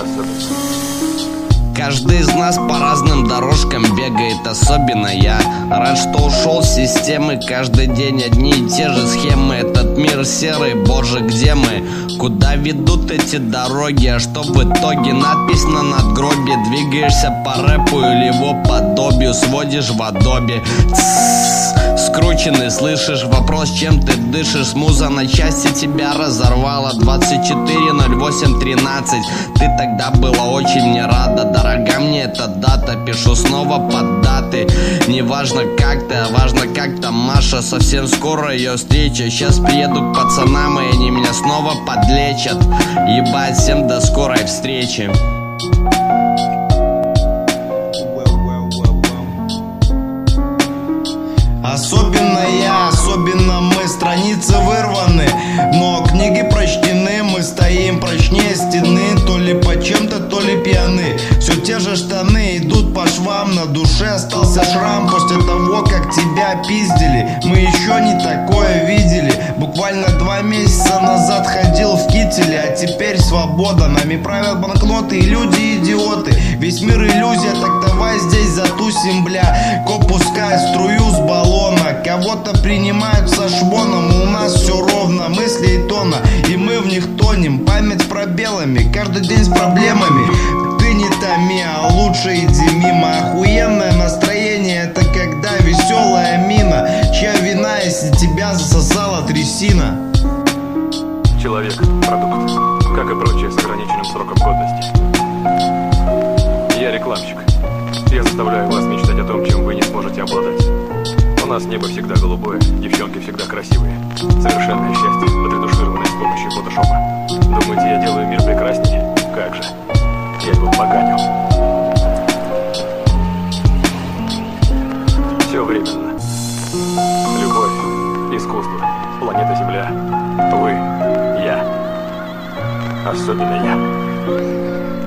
особенный. Каждый из нас по разным дорожкам бегает, особенно я. Рад, что ушел с системы, каждый день одни и те же схемы. Этот мир серый, боже, где мы? Куда ведут эти дороги? А что в итоге? Надпись на надгробие. Двигаешься по рэпу или его подобию, сводишь в адобе. Скрученный, слышишь вопрос, чем ты дышишь? Муза на части тебя разорвала. 24:08:13. Ты тогда была очень мне рада. Дорога мне эта дата, пишу снова под даты. Не важно как ты, а важно как там Маша. Совсем скоро ее встреча. Сейчас приеду к пацанам, и они меня снова подлечат. Ебать, всем до скорой встречи. Особенно я, особенно мы, страницы вырваны, но книги прочтены, мы стоим прочнее стены. То ли по чем-то, то ли пьяны. Все те же штаны идут по швам, на душе остался шрам после того, как тебя пиздили. Мы еще не такое видели. Буквально 2 месяца назад ходил в кителе, а теперь свобода. Нами правят банкноты и люди идиоты. Весь мир иллюзия, так давай здесь затусим, бля. Коп пускай струю с баллона, кого-то принимают со шмоном. У нас все ровно, мысли и тона, и мы в них тонем. Память пробелами, каждый день с проблемами. Ты не томи, а лучше иди мимо. Охуенное настроение — это когда веселая мина. Чья вина, если тебя засосала трясина? Человек, продукт, как и прочее с ограниченным сроком годности. Я рекламщик. Я заставляю вас мечтать о том, чем вы не сможете обладать. У нас небо всегда голубое, девчонки всегда красивые. Совершенное счастье, подредушированное с помощью фотошопа. Думаете, я делаю мир прекраснее? Как же? Я его поганил. Все временно. Любовь, искусство, планета Земля. Вы, я. Особенно я.